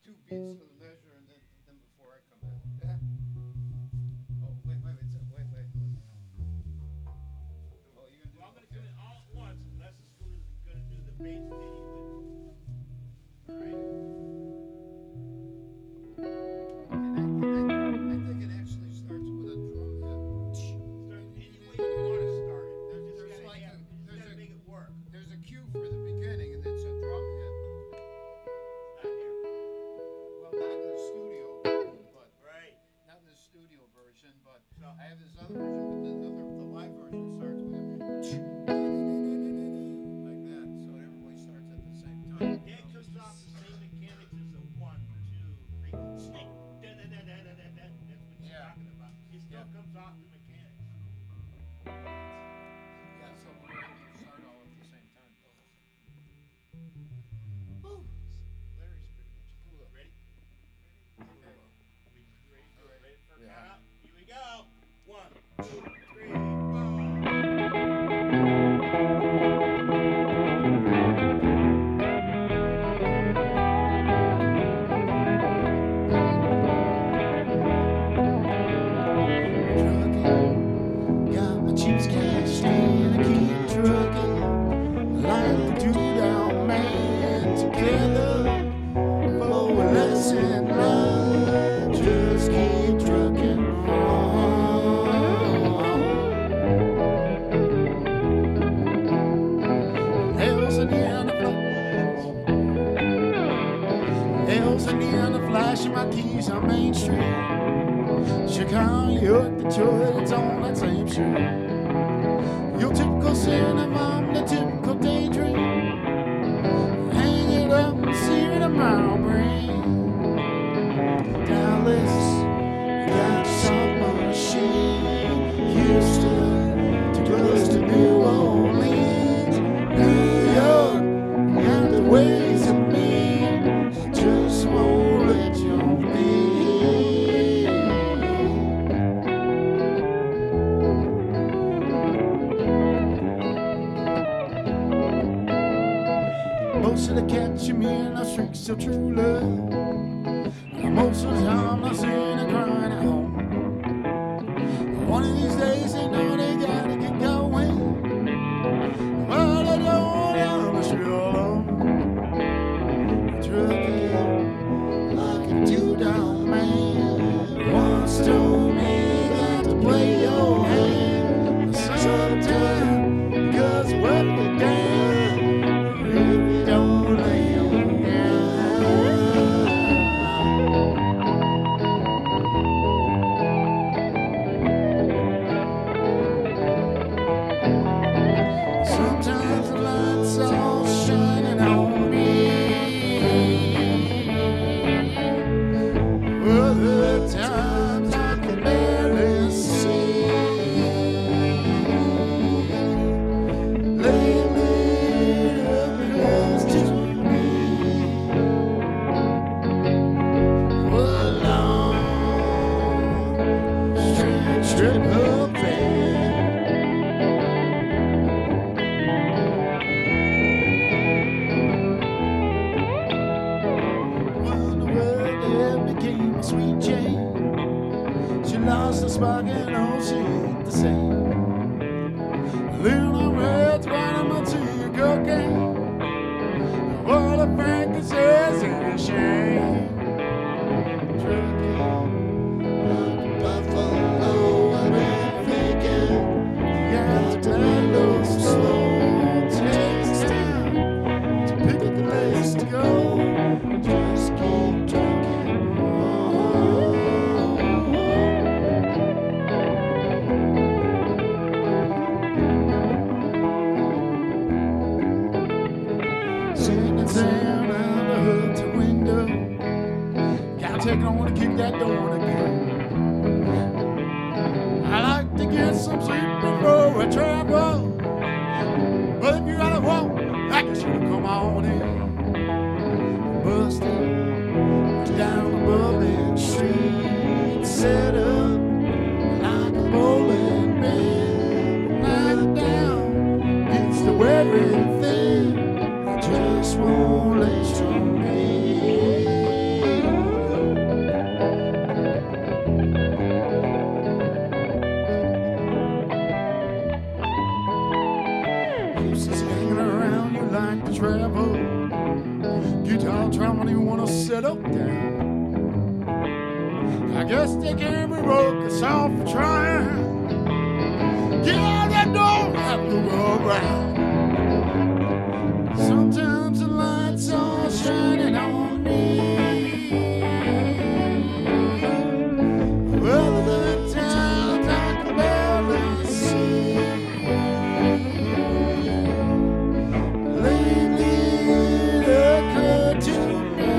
two beats to the measure, and then before I come in. Yeah. Oh, wait. Oh, you're gonna do. Well, I'm gonna come in all at once, unless the Scooter's gonna do the bass ditty with me. All right. I think it actually starts with a drum hit. Start any way you want to start it. There's Just like gotta make it work. there's a cue for the beginning, and it's a drum hit. Not here. Well, not in the studio, but Right. not in the studio version. But So I have this other version, but the live version starts with like that, so everybody starts at the same time. that comes off the same mechanics as a 1, 2, 3 snake. That's what he's Yeah. talking about. It still comes off the mechanics. Yeah, so we're able to start all at the same time. Woo. Larry's pretty much cool up. Ready? Okay. We ready? All right. Ready for Yeah. count up? Here we go. 1, 2, 3, 4. Trucking, got my chips cashed in, I keep trucking, like the two-down man together, for a lesson learned, just keep trucking Hell's in the end of Hell's in the end of flashing my keys on Main Street. Chicago, Detroit, it's on that same street. Your typical cinema, the typical daydream. Hang it up and see what tomorrow brings. Dallas, you got your submachine. Houston, too close to New Orleans. New York, you got the ways of me. Just won't let you be. Most of the catch you me in the streets of true love. Most of the time I see them crying at home. One of these days they know they gotta get going. But I don't I'm sure alone. Trucking like a two-down man. Once told me that to play your hand. Sometimes because what the damn really don't lay on down. Sometimes the lights all shining on me. Other times I can barely see. Lately it appears to me a long, strange trip of pain. Wonder where there became a sweet Jane. She lost the spark and all she ain't the same. Living on reds, vitamin C, cocaine. All the Frankie says ain't a shame. Trucking like a buffalo, I've been thinking. You got to let loose slow. Takes time to pick a place to go. Just keep trucking on. Sitting down out the hood to window. Gotta take it on to kick that door again. I like to get some sleep before I travel. But if you gotta walk, I guess you can come on in. Busted down the Bourbon Street, set up like a bowling pin. Knocked down, gets to everything. I just won't let you be. since you're hanging around, you like to travel. Guitar trombone, you wanna settle down. I guess they can't revoke us all for trying. Get out that door, have a look around. Sometimes the lights are shining on me. Other times I can barely see. Lately it occurred to me,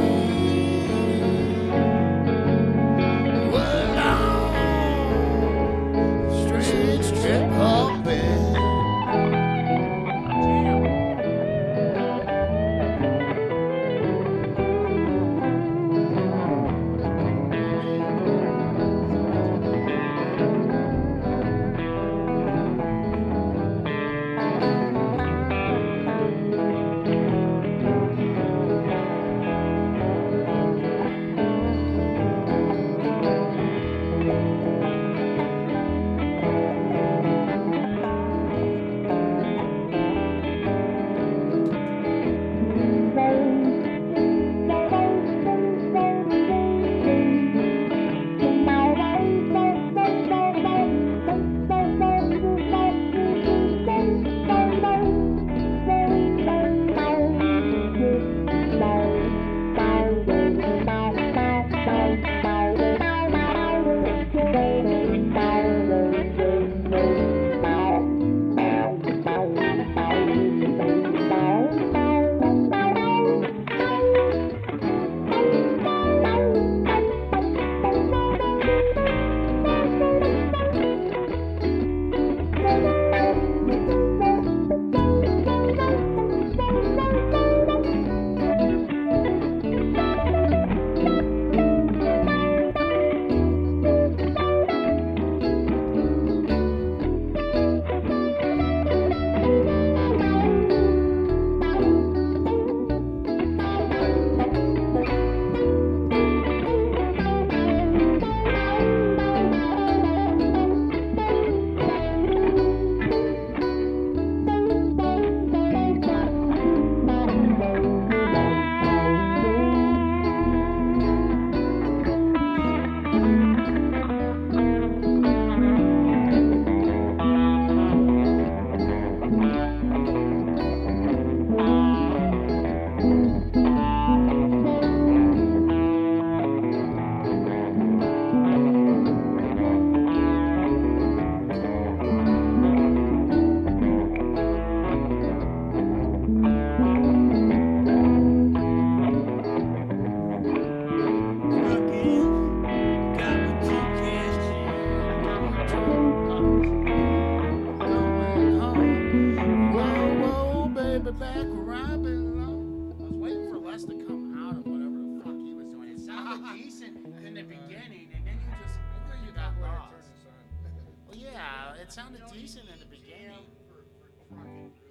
well, long, strange trip hopping. Back where I belong. I was waiting for Les to come out of whatever the fuck he was doing. It sounded decent in the beginning, and then you got lost. Well, yeah, it sounded decent in the beginning. For trucking.